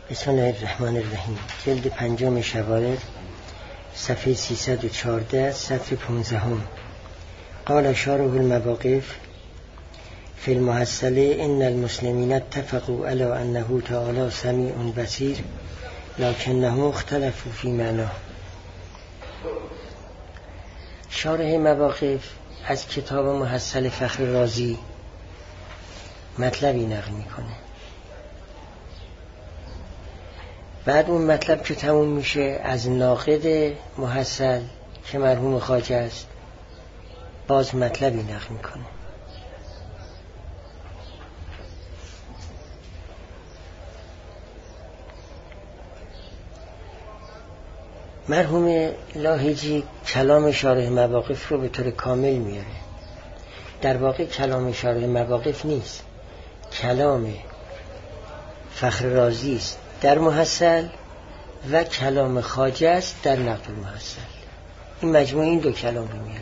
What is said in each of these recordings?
بسم الله الرحمن الرحیم. جلد 5 شوارد، صفحه 314، سطر 15. قال شارح المواقف في المحصله ان المسلمین اتفقوا على انه تعالی سمیع بصیر لکنهم اختلفوا فی معناه. شارح مواقف از کتاب محصل فخر رازی مطلبی نقل میکنه. بعد اون مطلب که تموم میشه از ناقد محصل که مرحوم خواجه است باز مطلبی نقل میکنه. مرحوم لاهیجی کلام شارح مواقف رو به طور کامل میاره. در واقع کلام شارح مواقف نیست، کلام فخر رازی است در محصل و کلام خواجه است در نقد المحصل. این مجموعه این دو کلام رو میاره.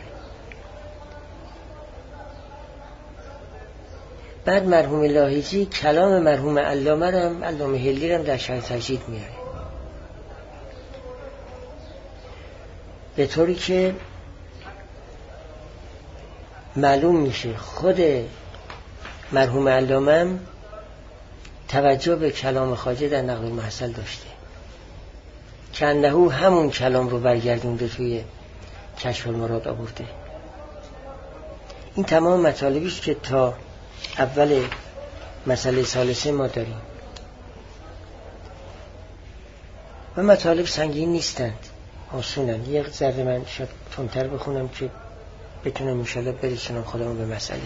بعد مرحوم لاهیجی کلام مرحوم علامه هلی رو در شرح تجدید میاره، به طوری که معلوم میشه خود مرحوم علامه توجه به کلام خواجه در نقد المحصل داشته که انه همون کلام رو برگردونده توی کشف المراد آورده. این تمام مطالبی است که تا اول مسئله ثالثه ما داریم و مطالب سنگین نیستند، آسونن. یک ذره من شاید تندتر بخونم که بتونم انشاءالله برسونم خودمون به مسئله.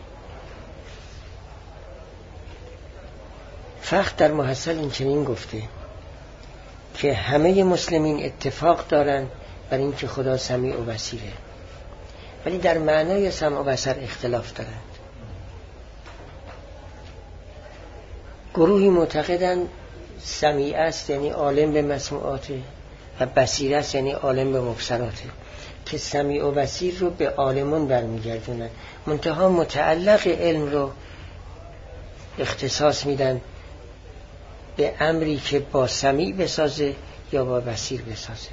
فخر در محصل این چنین گفته که همه مسلمین اتفاق دارند بر این که خدا سمیع و بصیره، ولی در معنای سمع و بصر اختلاف دارند. گروهی معتقدند سمیع است یعنی عالم به مسموعاته و بصیر است یعنی عالم به مبصراته، که سمیع و بصیر رو به عالمون برمیگردونن، منتها متعلق علم رو اختصاص میدن به امری که با سمیع بسازه یا با بصیر بسازه.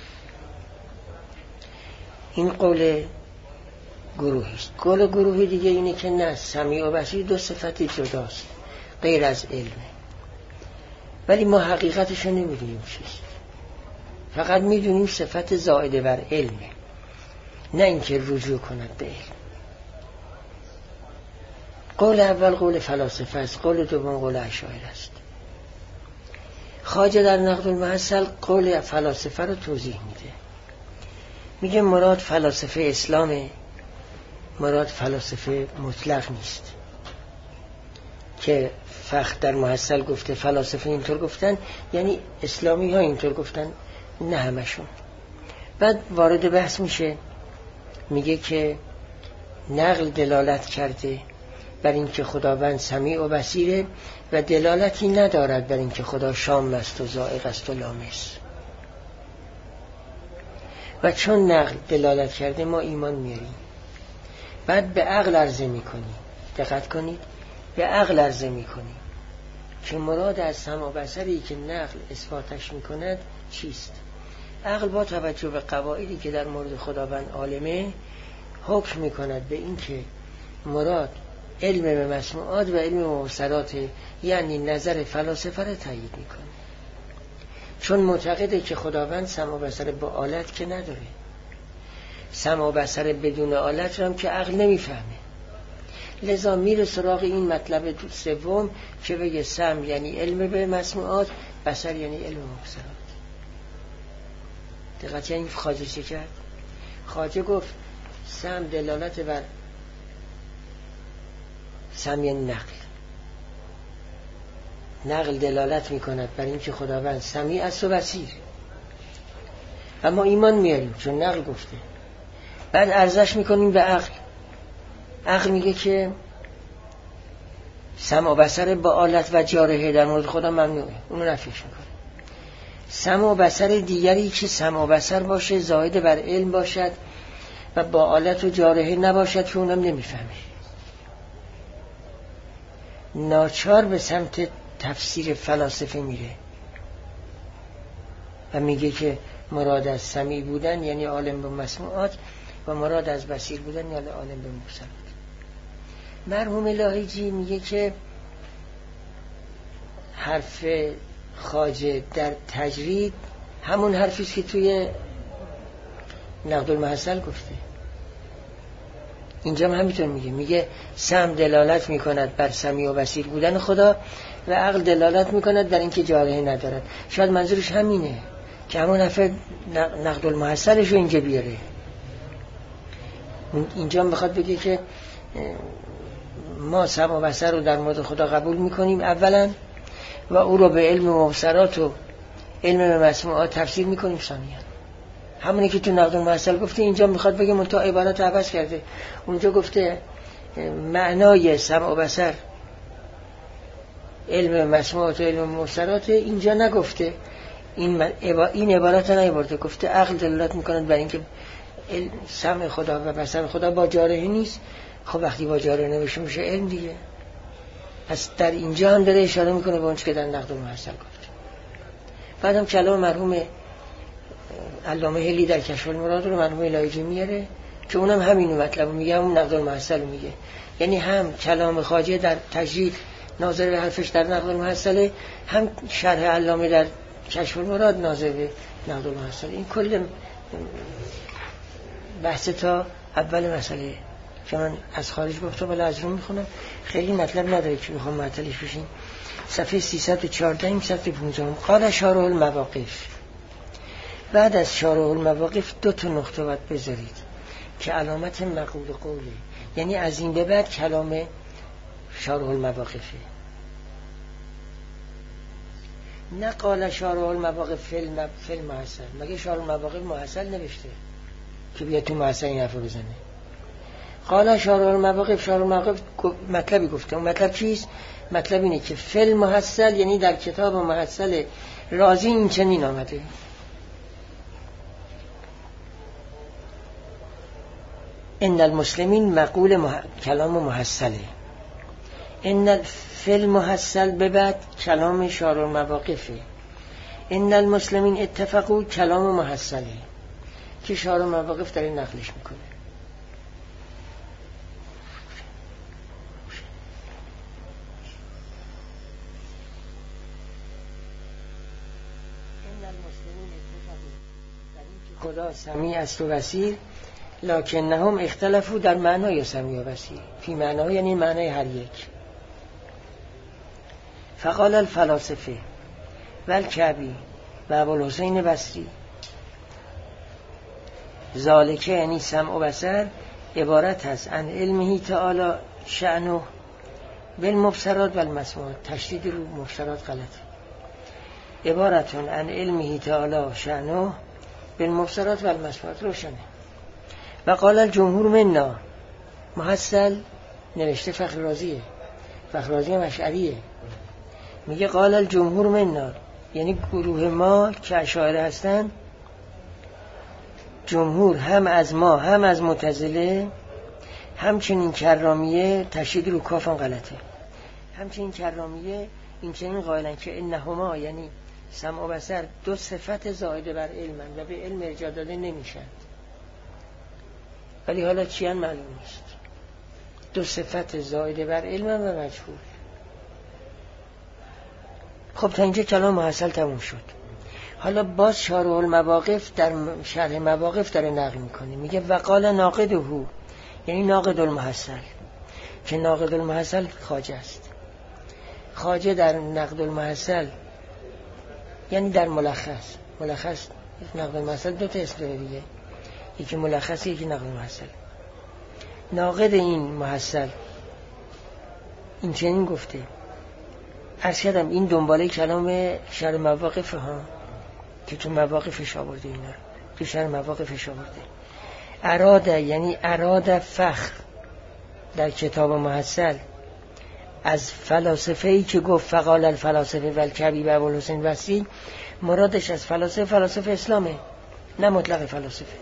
این قول گروهی است. قول گروه دیگه اینه که نه، سمیع و بصیر دو صفت جداست غیر از علمه، ولی ما حقیقتش رو نمیدونیم چیست، فقط میدونیم صفت زائده بر علمه، نه اینکه رجوع کند به علم. قول اول قول فلاسفه است، قول دوم قول اشاعره است. خواجه در نقد المحصل قول فلاسفه رو توضیح میده، میگه مراد فلاسفه اسلامه، مراد فلاسفه مطلق نیست که فخر در محصل گفته فلاسفه اینطور گفتن یعنی اسلامی ها اینطور گفتن، نه همشون. بعد وارد بحث میشه، میگه که نقل دلالت کرده بر این که خداوند سمیع و بصیره و دلالتی ندارد بر این که خدا شام است و ذائق است و لامس. و چون نقل دلالت کرده ما ایمان میاریم. بعد به عقل عرضه میکنیم، دقت کنید، به عقل عرضه میکنیم که مراد از سمع و بصری که نقل اثباتش میکند چیست. عقل با توجه به قواعدی که در مورد خداوند عالمه حکم میکند به این که مراد علم به مسموعات و علم به مبصرات، یعنی نظر فلاسفه را تایید میکنه، چون معتقده که خداوند سمع و بصر با آلت که نداره، سمع و بصر بدون آلت رو هم که عقل نمیفهمه. لذا میره سراغ این مطلب سوم که بگه سمع یعنی علم به مسموعات، بصر یعنی علم به مبصرات. دقیقا این خواجه چه کرد؟ خواجه گفت سمع دلالت بر سمع یعنی نقل دلالت میکند بر این که خداوند سمیع است و بصیر، اما ایمان میاریم چون نقل گفته. بعد عرضش میکنیم به عقل. عقل میگه که سمع و بصر با آلت و جارحه در مورد خدا ممنوعه، اونو نفیش میکنه. سمع و بصر دیگری که سمع و بصر باشه، زائد بر علم باشد و با آلت و جارحه نباشد، که اونم نمیفهمه. ناچار به سمت تفسیر فلاسفه میره و میگه که مراد از سمیع بودن یعنی عالم به مسموعات و مراد از بصیر بودن یعنی عالم به مبصرات. مرحوم لاهیجی میگه که حرف خواجه در تجرید همون حرفیست که توی نقد المحصل گفته. اینجا هم همینطور میگه سمع دلالت میکند بر سمیع و بصیر بودن خدا و عقل دلالت میکند در اینکه جارحه ندارد. شاید منظورش همینه که همون حرف نقد المحصلش رو اینجا بیاره. اینجا میخواد بگه که ما سمع و بصر رو در مورد خدا قبول میکنیم اولا و او رو به علم مبصرات و علم مسموعات تفسیر میکنیم ثانیا. همونی که تو نقد المحصل گفته اینجا میخواد بگه منتها عبارت عوض کرده. اونجا گفته معنای سمع و بصر علم مسموعات و علم مبصرات، اینجا نگفته. این عبارت نیاورده، گفته عقل دلالت میکند بر اینکه سمع خدا و بصر خدا با جارحه نیست. خب وقتی با جارحه نمیشه میشه علم دیگه. پس در اینجا هم داره اشاره میکنه به اون چیزی که در نقد المحصل گفته. بعدم کلام مرحوم علامه هلی در کشف المراد رو مرحوم لاهیجی میاره که اونم همین مطلب میگه، اون نقد المحصل میگه. یعنی هم کلام خواجه در تجرید ناظر به حرفش در نقد المحصل، هم شرح علامه در کشف المراد ناظر به نقد المحصل. این کل بحث تا اول مسئله که من از خارج گفتم ولی از رو میخونم، خیلی مطلب نداره که بخوام معطلش بشین. صفحه 314 صفحه 15. قال شارح المواقف. بعد از شارح المواقف 2 نقطه باید بذارید که علامت مقول قوله، یعنی از این به بعد کلام شارح المواقفه. نه قال شارح المواقف فی المحصل. مگه شارح المواقف محصل نوشته که بیا تو محصل این حرفو بزنه؟ قال شارح المواقف، شارح المواقف مطلبی گفته. اون مطلب چیست؟ مطلب اینه که فی المحصل یعنی در کتاب محصل رازی این چنین آمده. ان المسلمین مقول کلام محصله. ان فی المحصل به بعد کلام شارح المواقفه. ان المسلمین اتفقوا کلام محصله که شارح المواقف در این نقلش میکنه. خدا سمیع است و بصیر، لکنهم اختلفوا در معنای سمیع و بصیر. فی معنای یعنی معنای هر یک. فقال الفلاسفه و الکعبی و ابوالحسین بصری ذالک یعنی سمع و بصر عبارت است عن علمه تعالی شأنه بالمبصرات و المسموعات. تشدید رو مبصرات غلطه. عبارتون عن علمه تعالی شأنه بالمبصرات و المسموعات روشنه. و قال الجمهور منا محصل نوشته فخر رازیه. فخر رازی هم اشعریه. میگه قال الجمهور منا یعنی گروه ما که اشاعره هستن، جمهور هم از ما هم از معتزله، همچنین کرامیه تشدید رو کافم غلطه، همچنین کرامیه این چنین قائلن که انهما یعنی سمع و بصر 2 صفت زائده بر علمن و به علم ارجاع داده نمیشن. ولی حالا چی هم معلوم نیست. 2 صفت زائده بر علمن و مجهول. خب تا اینجا کلام محصل تموم شد. حالا باز شارح المواقف در شرح مواقف داره نقل میکنه. میگه وقال ناقده یعنی ناقد المحصل، که ناقد المحصل خواجه است. خواجه در نقد المحصل یعنی در ملخص نقد المحصل 2 تا اسم داره دیگه، یکی ملخص یکی نقد المحصل. ناقد این محصل این چنین گفته. عرض کردم این دنباله کلام شرح مواقف ها که تو مواقفش آورده، اینا تو شرح مواقفش آورده. اراده یعنی اراده فخر در کتاب محصل از فلاسفه‌ای که گفت فقال الفلاسفه و الکعبی و ابوالحسین بصری، مرادش از فلاسفه اسلامه، نه مطلق فلاسفه.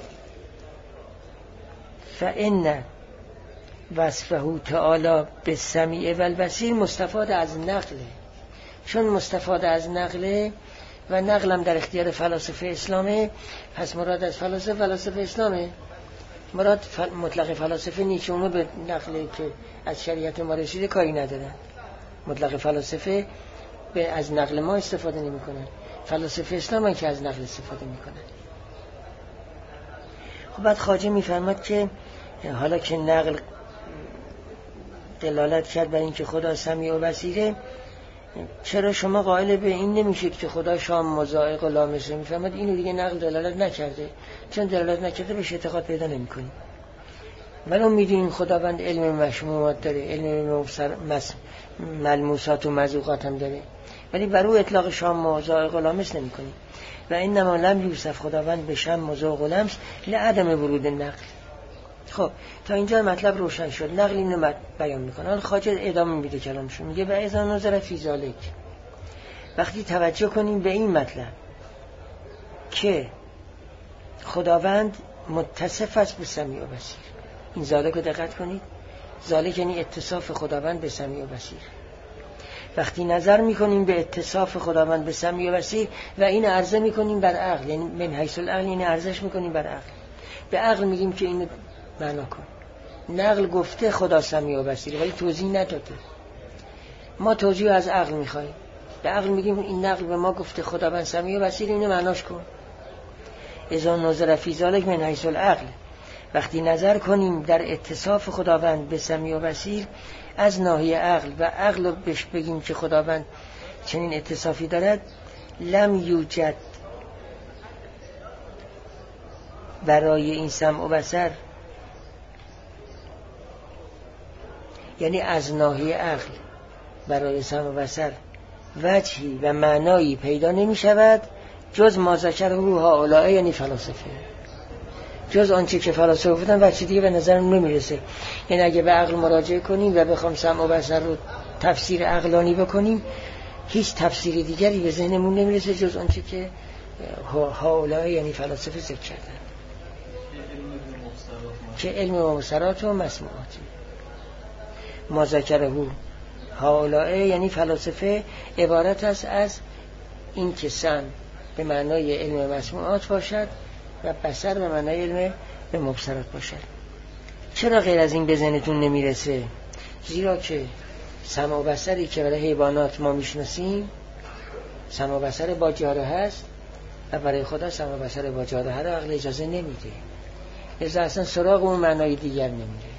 فإن وصفه تعالی بالسمیع و البصیر مستفاد از نقله. چون مستفاد از نقله و نقلم در اختیار فلاسفه اسلامه، پس مراد از فلاسفه اسلامه. مراد مطلق فلاسفه نیست، اونو به نقلی که از شریعت ما رسیده کاری ندارن. مطلق فلاسفه از نقل ما استفاده نمی کنن، فلاسفه اسلام که از نقل استفاده می کنن. خب بعد خواجه می فرماد که حالا که نقل دلالت کرد بر این که خدا سمیع و بصیره، چرا شما قائل به این نمیشید که خدا شام مزایق و لامسه؟ می فرماد اینو دیگه نقل دلالت نکرده، چون دلالت نکرده بهش اعتقاد پیدا نمی کنیم. ولو میدونیم خداوند علم مشموعات داره، علم ملموسات و مذوقات هم داره، ولی بر او اطلاق شام و ذائق و لامس نمی کنیم. و انما لم یوصف خداوند به شم و ذوق و لمس لعدم ورود نقل. خب تا اینجا مطلب روشن شد. نقل اینو بیان میکنه. حالا خواجه ادامه میده کلامشو، میگه و اذا نظر فی ذلک، وقتی توجه کنیم به این مطلب که خداوند متصف است به سمیع و بصیر. این ذالک رو دقت کنید، ذالک یعنی اتصاف خداوند به سمیع و بصیر. وقتی نظر میکنیم به اتصاف خداوند به سمیع و بصیر و این عرضه میکنیم بر عقل، یعنی من حیث العقل، این عرضش میکنیم بر عقل، به عقل میگیم که اینو معنا کن. نقل گفته خدا سمیع و بصیر ولی توضیح نداده، ما توضیح از عقل میخوایم. به عقل میگیم این نقل به ما گفته خداوند سمیع و بصیر، اینو معناش کن. اذا نظر فی ذلک من حیث العقل، وقتی نظر کنیم در اتصاف خداوند به سمیع و بصیر از ناحیه عقل و عقل رو بهش بگیم که خداوند چنین اتصافی دارد، لم یوجد برای این سمع و بصر، یعنی از ناحیه عقل برای سمع و بصر وجهی و معنایی پیدا نمی شود جز ما ذکره هؤلاء، یعنی فلاسفه، جز آنچه که فلاسفه بودن وجه دیگه به نظر نمیرسه. یعنی اگه به عقل مراجعه کنیم و بخوام سمع و بصر رو تفسیر عقلانی بکنیم، هیچ تفسیر دیگری به ذهنمون نمیرسه جز آنچه که هؤلاء یعنی فلاسفه ذکر کردن، که علم و مبصرات و مسموعات. ما ذکره هؤلاء یعنی فلاسفه عبارت است از این که سمع به معنای علم مسموعات باشد و بصر به معنای علم به مبصرات باشد. چرا غیر از این به ذهنتون نمیرسه؟ زیرا که سمع و بصری که برای حیوانات ما میشناسیم سمع و بصر با جاره هست و برای خدا سمع و بصر با جاره رو عقل اجازه نمیده، لذا اصلا سراغ اون معنای دیگر نمیره.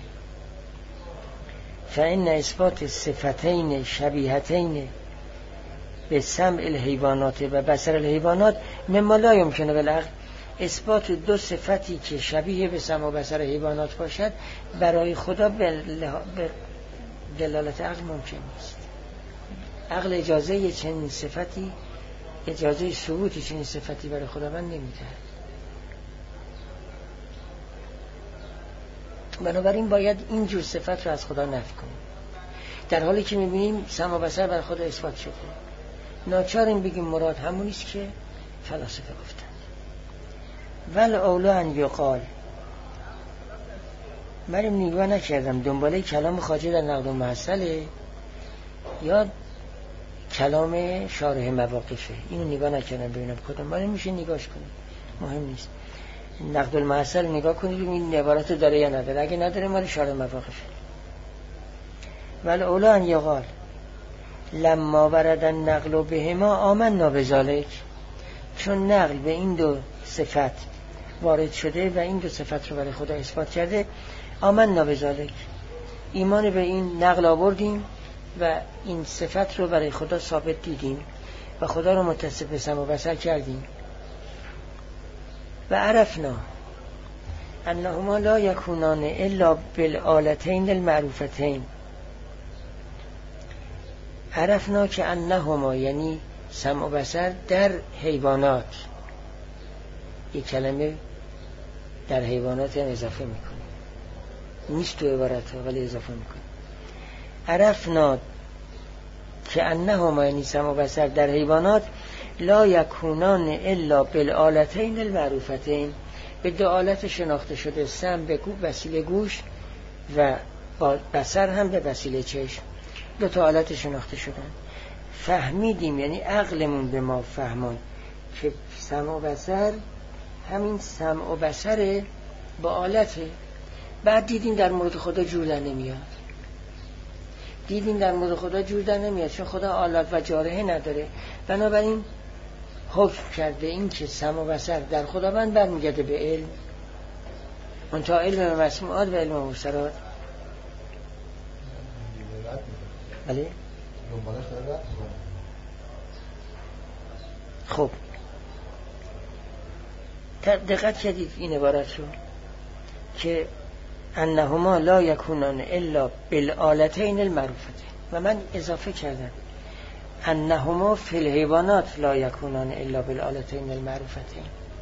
فإن اثبات صفتین شبیهتین به سمع الحیوانات و بصر الحیوانات مما لا یمکن بالعقل، اثبات دو صفتی که شبیه به سمع و بصر حیوانات باشد برای خدا به دلالت عقل ممکن نیست. عقل اجازه چنین صفتی، اجازه ثبوت چنین صفتی برای خداوند نمیده. بنابراین باید این جور صفت رو از خدا نفی کنیم، در حالی که میبینیم سمع و بصر بر خدا اثبات شده. ناچاریم بگیم مراد همونیست که فلاسفه گفتن. ول اولا ان یقال، من نگاه نکردم دنباله کلام خواجه در نقد المحصله یا کلام شارح مواقفه، اینو نگاه نکردم ببینم کدوم ولی میشه نگاهش کنید، مهم نیست. نقد المحصل نگاه کنید این عبارت داره یا نداره، اگه نداره مال شارح مواقفه. ول اولا ان یقال لما ورد النقل بهما آمنا بذلک، چون نقل به این دو صفت وارد شده و این دو صفت رو برای خدا اثبات کرده، آمنا بذلک، ایمان به این نقل آوردیم و این صفت رو برای خدا ثابت دیدیم و خدا رو متصف به سمع و بصر کردیم. و عرفنا انهما لا یکونان الا بالآلتین المعروفتین. عرفنا که انهما یعنی سمع و بصر در حیوانات، یک کلمه در حیوانات هم اضافه میکنه، نیست تو عبارت ها ولی اضافه میکنه. عرفنا که انهما یعنی سمع و بصر در حیوانات لا یکونان الا بالآلتین المعروفتین، به دو آلت شناخته شده، سمع به وسیله گوش و بصر هم به وسیله چشم، دو تا آلت شناخته شدن. فهمیدیم یعنی عقلمون به ما فهمون که سمع و بصر همین سمع و بصر با آلته. بعد دیدیم در مورد خدا جور در نمیاد، دیدیم در مورد خدا جور در نمیاد چون خدا آلت و جارحه نداره. بنابراین حکم کرده این که سمع و بصر در خداوند برمیگرده به علم، منتها علم مسموعات و علم مبصرات. بله. خب دقت کردید این عبارت رو که انهما لا یکونان الا بالآلتین المعروفتین، و من اضافه کردم انهما فی الحیوانات لا یکونان الا بالآلتین المعروفتین.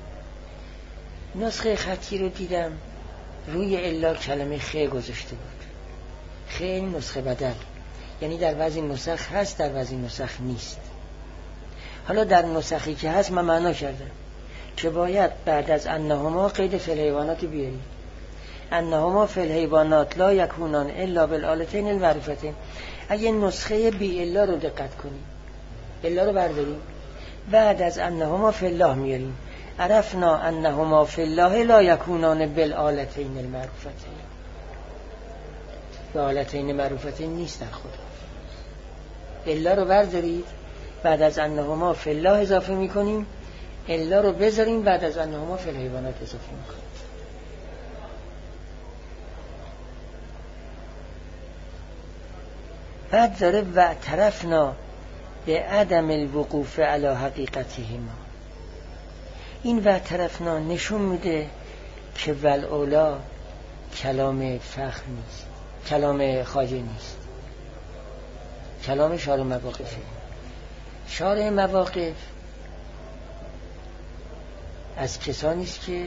نسخه خطی رو دیدم روی الا کلمه خ گذاشته بود. خ این نسخه بدل، یعنی در بعضی نسخ هست در بعضی نسخ نیست. حالا در نسخی که هست من معنا کردم که باید بعد از انهما قید فی الحیوانات بیاری. انهما فی الحیوانات لا یکونان الا بالآلتین المعروفتین. اگه نسخه بی الا رو دقت کنیم، الا رو برداریم، بعد از انهما فی الله میاریم، عرفنا انهما فی الله لا یکونان بالآلتین المعروفتین. بالآلتین معروفتین نیست در خدا. الا رو بردارید، بعد از انهما فی الله اضافه میکنیم، الا رو بذاریم، بعد از انهما فی الحیوانات اضافه میکنیم. بعد داره و اعترفنا به عدم الوقوف علی حقیقتهما. این و اعترفنا نشون میده که ولولا کلام فخر نیست، کلام خواجه نیست، کلام شارع مواقفه. شارع مواقف از کسانی است که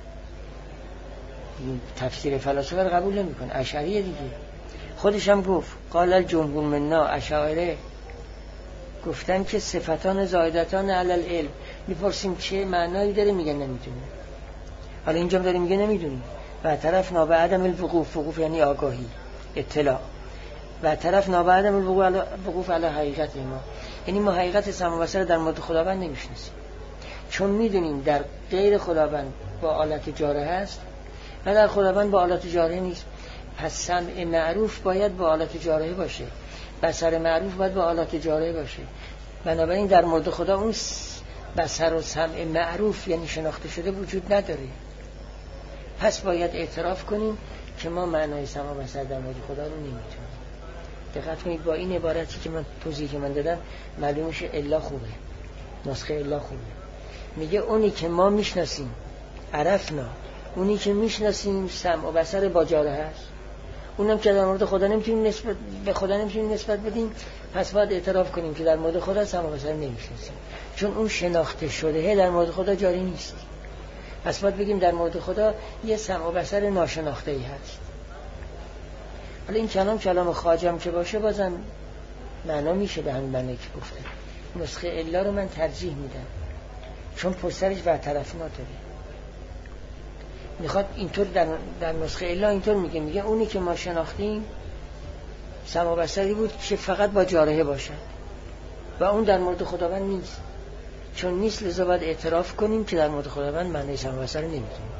تفسیر فلاسفه رو قبول نمی‌کنه، اشعریه دیگه. خودش هم گفت قال الجمهور منا، اشاعره گفتن که صفتان زائدتان علی العلم. میپرسیم چه معنایی داره، میگن نمیدونیم. حالا اینجا داره میگه نمیدونیم. و طرف نابع عدم الوقوف، وقوف یعنی آگاهی، اطلاع. و طرف نابع عدم الوقوف علی حقیقت ما، یعنی ما حقیقت سمع و بصر در مورد خداوند نمیشناسیم، چون میدونیم در غیر خداوند با آلت جاره هست و در خداوند با آلت جاره نیست. پس سمع معروف باید با آلت جاره باشه، بصر معروف باید با آلت جاره باشه. بنابراین در مورد خدا اون بصر و سمع معروف یعنی شناخته شده وجود نداره. پس باید اعتراف کنیم که ما معنای سمع و بصر در مورد خدا رو نمیتونیم. دقت کنید با این عبارتی که من توضیح که من دادم معلوم میشه الا خوبه، نسخه الا خوبه. میگه اونی که ما میشناسیم، عرفنا، اونی که میشناسیم سمع و بصر با جاره هست، اونم که در مورد خدا نمیتونیم نسبت به خدا نمیتونیم نسبت بدیم، پس باید اعتراف کنیم که در مورد خدا سمع و بصر نمیشناسیم، چون اون شناخته شده در مورد خدا جاری نیست. پس باید بگیم در مورد خدا یه سمع و بصر ناشناخته ای هست. حالا این کلام خواجه که باشه بازم معنا میشه به همین معنی که گفته. نسخه الا رو من ترجیح میدم چون پشترش و طرفنا داره. میخواد اینطور در نسخه الا اینطور میگه اونی که ما شناختیم سمع و بصری بود که فقط با جارحه باشد و اون در مورد خداوند نیست. چون نیست لذا باید اعتراف کنیم که در مورد خداوند معنی سمع و بصر نمیدونیم.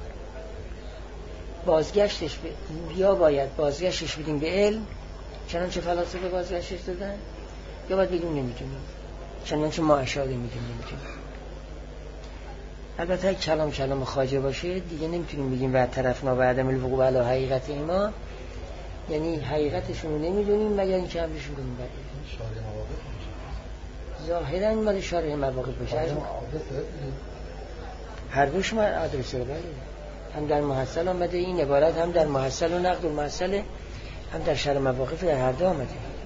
یا باید بازگشتش بدیم به علم چنانچه فلاسفه بازگشتش دادن، یا باید بگیم نمیدونیم چنانچه ما اشاره میگیم نمیدونیم. البته کلام خواجه باشه دیگه نمیتونیم بگیم و طرفنا و عدم الوقوع علی حقیقت ما، یعنی حقیقتشون رو نمیدونیم مگر اینکه امرشون کنیم بده. ظاهرا مال شارع مواقف باشه، هر دوش ما آدرسه بله، هم در محصل آمده این عبارت، هم در محصل و نقد المحصل، هم در شرح مواقف، در هر دو آمده.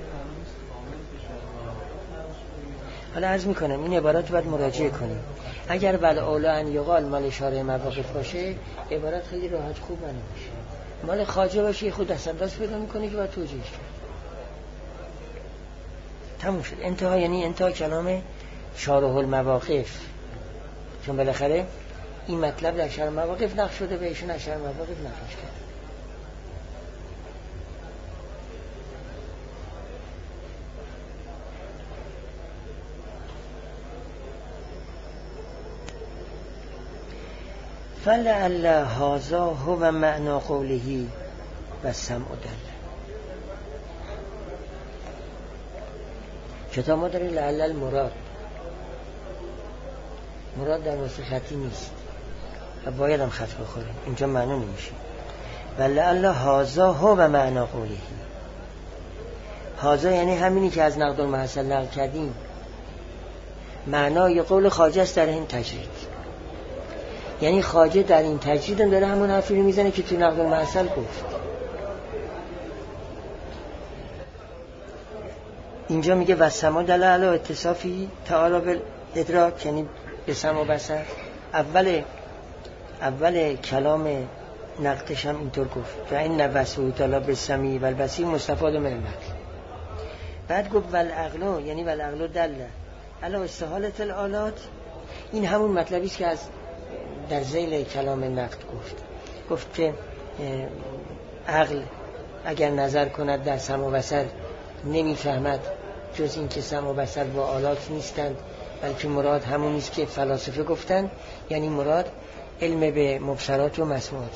حالا عرض میکنم این عبارت باید مراجعه کنیم. اگر بل اولا ان یقال مال شارع مواقف باشه عبارت خیلی راحت خوب نمیشه. مال خواجه باشه خود دستانداز پیدا میکنه که باید توجیهش کرد. تموم شد. انتها یعنی انتها کلام شارح المواقف، چون بالاخره این مطلب در شرح مواقف نقش شده و ایشون در شرح مواقف نقش کرد. فلعل هذا هو معنی قوله و سمع دل. کتاب ما داره لعل المراد، مراد در نسخه خطی نیست و باید هم خط بخوره، اینجا معنا نمیشه. ولعل هذا هو معنی قوله. هذا یعنی همینی که از نقد المحصل نقل کردیم، معنای قول خواجه است در این تجرید. یعنی خواجه در این تجرید هم داره همون حرفی رو میزنه که تو نقد المحصل گفت. اینجا میگه و سمع دل علی اتصافی تعالی بالادراک، یعنی به سمع و بصر. اول کلام نقدش هم اینطور گفت و این نوسو تعالی بالسمیع و البصیر مستفاد من النقل. بعد گفت والعقل، یعنی والعقل دل علی استحالة الآلات. این همون مطلبی است که از در ذیل کلام نقد گفت که عقل اگر نظر کند در سمع و بصر نمیفهمد جز این که سمع و بصر با آلات نیستند، بلکه مراد همون است که فلاسفه گفتند، یعنی مراد علم به مبصرات و مسموعاته.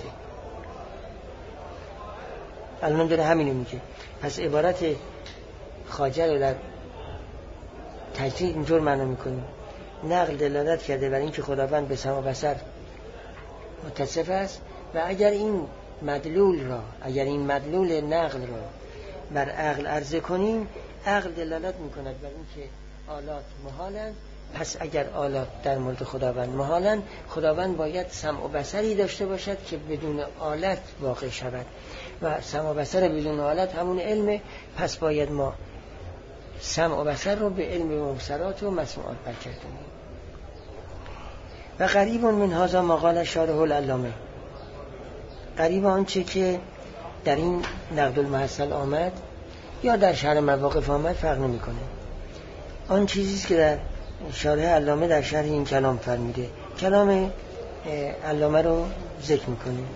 الان داره همینو میگه. پس عبارت خواجه رو در تجرید اینطور معنا میکنیم: نقل دلالت کرده بر این که خداوند به سمع و بصر متصف است و اگر این مدلول نقل را بر عقل عرضه کنیم، عقل دلالت میکند بر این که آلات محالند. پس اگر آلات در مورد خداوند محالند، خداوند باید سمع و بصری داشته باشد که بدون آلت واقع شود و سمع و بصر بدون آلت همون علمه. پس باید ما سمع و بصر رو به علم مبصرات و مسموعات برگردونیم. و قریب من هذا ما قال شارح العلامه، قریب آنچه که در این نقد المحصل آمد یا در شرح مواقف آمد فرق نمی‌کنه. آن چیزیست که در شارح علامه در شرح این کلام فرمیده. کلام علامه رو ذکر می‌کنیم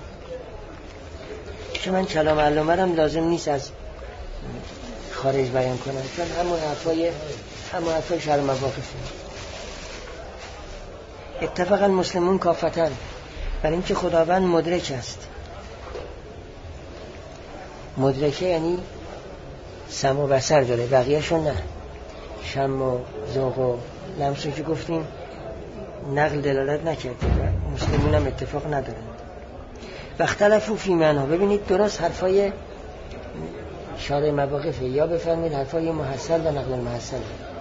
که من کلام علامه هم لازم نیست از خارج بیان کنم، چون همون حرفای شرح مواقفه. اتفق المسلمون کافتاً بر اینکه خداوند مدرک است. مدرکه یعنی سمع و بصر داره، بقیه‌شون نه. شم و ذوق و لمس رو که گفتیم نقل دلالت نکرده و مسلمون هم اتفاق ندارند. و اختلفوا فی معنا. ببینید درست حرفای شارح مواقفه، یا بفرمید حرفای محصل و نقل المحصل.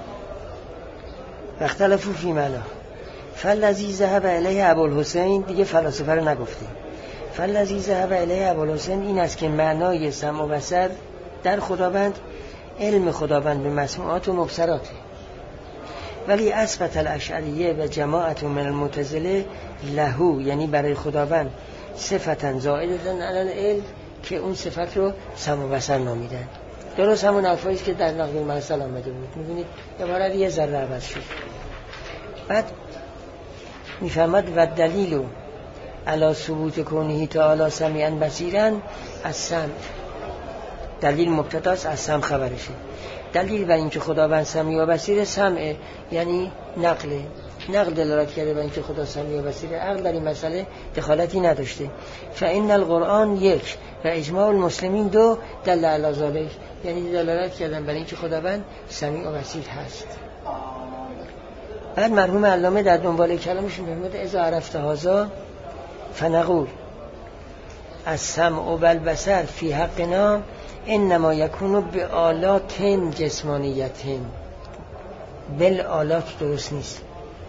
و اختلفوا فی معنا فالذی ذهب الیه ابوالحسین، دیگه فلاسفه رو نگفته. فالذی ذهب الیه ابوالحسین این است که معنای سمع و بصر در خداوند علم خداوند به مسموعات و مبصراته. ولی اثبت الاشعریه و جماعت من المعتزله له، یعنی برای خداوند صفتا زائدتا علی العلم، که اون صفت رو سمع و بصر نامیدن. درست همون حرفایی است که در نقد المحصل آمده بود. می‌بینید عبارت یه ذره عوض شد. بعد میفهمد و دلیل علی ثبوت کونه تعالی سمیعا بصیرا از سمع. دلیل مبتداست، از سمع خبرشه. دلیل بر اینکه خداوند سمیع و بصیر سمع، یعنی نقل دلالت کرده بر اینکه خدا سمیع و بصیر. عقل در این مسئله دخالتی نداشته. فإن القرآن یک و اجماع المسلمین دو دل علی ذلک، یعنی دلالت کردن بر اینکه خداوند سمیع و بصیر هست. بعد مرحوم علامه در دنبال کلامش می‌فرماید اذا عرفت هذا فنقول السمع و البصر فی حقنا انما یکون بآلات جسمانیت. بالآلات درست نیست،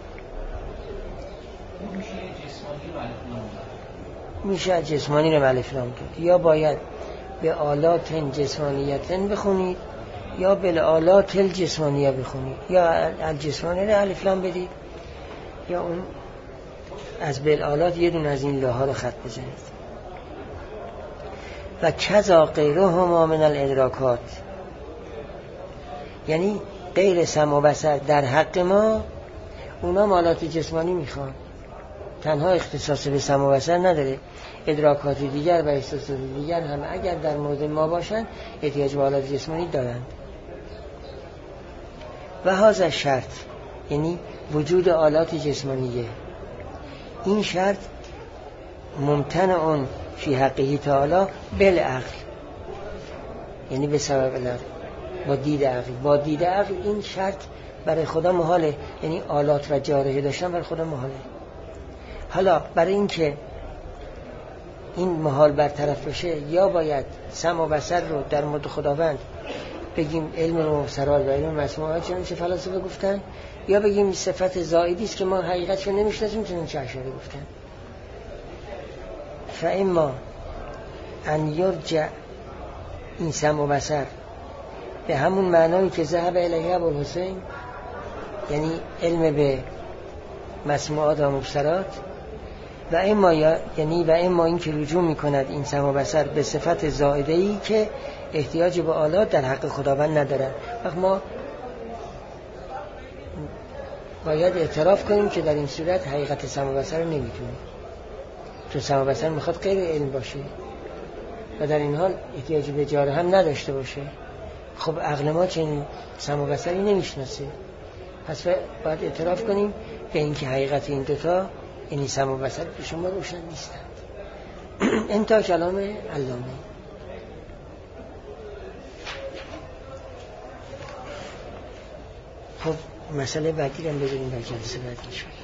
میشه جسمانی رو الف لام کرد. یا باید به آلات جسمانیت بخونید یا بالآلات الجسمانیه بخونید، یا الجسمانی رو الف لام بدید یا اون از بالآلات یه دون از این لاها رو خط بزنید. و کذا غیرهما من الادراکات، یعنی غیر سمع و بصر در حق ما اونا آلات جسمانی میخوان، تنها اختصاص به سمع و بصر نداره. ادراکات دیگر و احساسات دیگر هم اگر در مورد ما باشن احتیاج به آلات جسمانی دارند. و هذا شرط، یعنی وجود آلات جسمانیه. این شرط ممتنع فی حقه تعالی بالعقل، یعنی به سبب العقل، با دید عقل این شرط برای خدا محاله، یعنی آلات و جارحه داشتن برای خدا محاله. حالا برای اینکه این محال برطرف بشه یا باید سمع و بصر رو در مورد خداوند بگیم علم مبصرات و علم مسموعات چون چه فلاسفه گفتن، یا بگیم صفت زائدی است که ما حقیقتش رو نمیشناسیم چون چه اشعری گفتن. فاما ان یرجع این سمع و بصر به همون معنایی که ذهب الیه ابوالحسین، یعنی علم به مسموعات و مبصرات، و اما این که رجوع میکند این سمع و بصر به صفت زائده‌ای که احتیاج به آلات در حق خداوند ندارد. وقت ما باید اعتراف کنیم که در این صورت حقیقت سمع و بصر رو نمیتونیم، چون سمع و بصر میخواد غیر علم باشه و در این حال احتیاج به جاره هم نداشته باشه. خب عقل ما چنین سمع و بصری نمیشناسه، پس باید اعتراف کنیم به اینکه حقیقت این دوتا، یعنی سمع و بصر، به شما روشن نیستند. انتها کلام علامه. خب مسئله بعدی رو بذاریم در جلسه بعدی شد،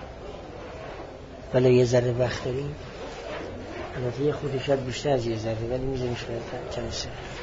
ولی یه ذره وقت داریم، البته یه خودی شاید بیشتر از یه ذره، ولی میذاریم شاید جلسه